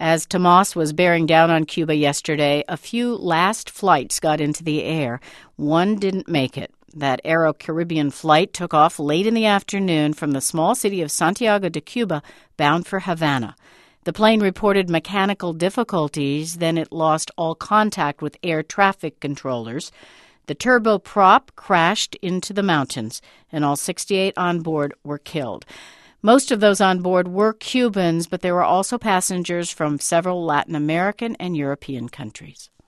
As Tomas was bearing down on Cuba yesterday, a few last flights got into the air. One didn't make it. That Aero-Caribbean flight took off late in the afternoon from the small city of Santiago de Cuba, bound for Havana. The plane reported mechanical difficulties, then it lost all contact with air traffic controllers. The turboprop crashed into the mountains, and all 68 on board were killed. Most of those on board were Cubans, but there were also passengers from several Latin American and European countries.